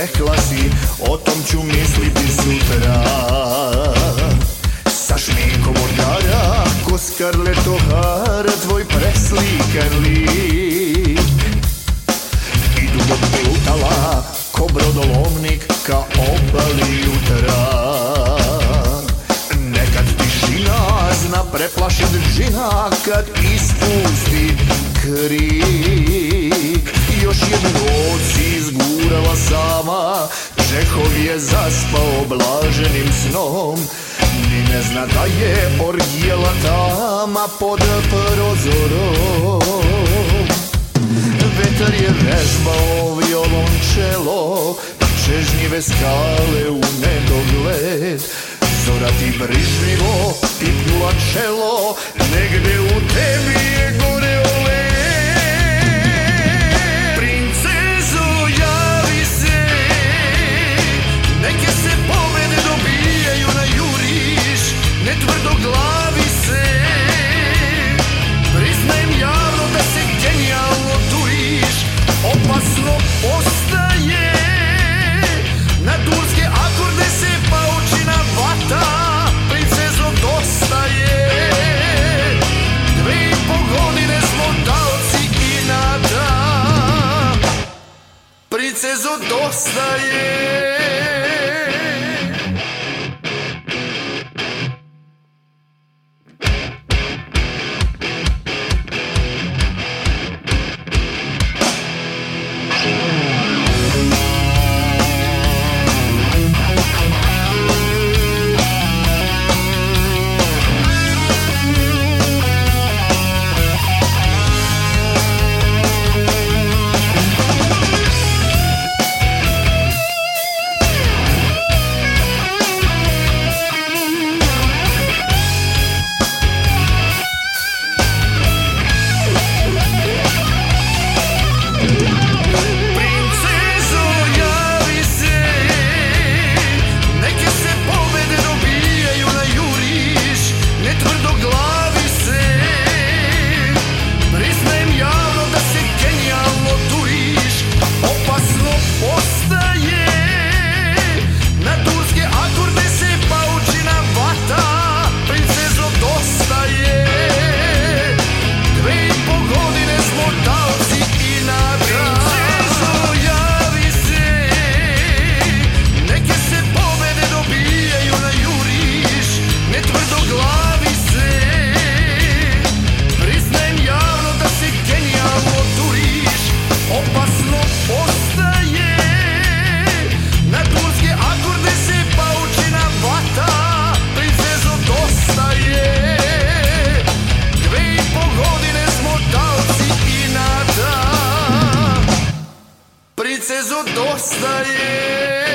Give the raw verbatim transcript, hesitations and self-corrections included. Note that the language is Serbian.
rekla si, o tom ću misliti sutra. Sa šminkom od gara, ko Scarlett O'Hara, tvoj preslikan lik. I dugo plutala, ko brodolomnik, ka obali jutra. Nekad tišina zna preplašit džina, kad ispusti krik. Još jednu noć si izgurala sama, Čehov je zaspao blaženim snom. Ni ne zna da je orgijela tama pod prozorom. Vetar je vežbao violončelo, čežnjive skale u nedogled. Zora ti brižljivo pipnula čelo, negde u tebi je goreo led. Princezo, javi se, neke se pobede dobijaju na juriš, ne tvrdoglavi se. Priznajem javno da se genijalno turiš, opasno postaje. Na turske akorde se paučina vata, princezo dosta je. Dve i po godine smo taoci inata, princezo dosta je. Princezo dosta je.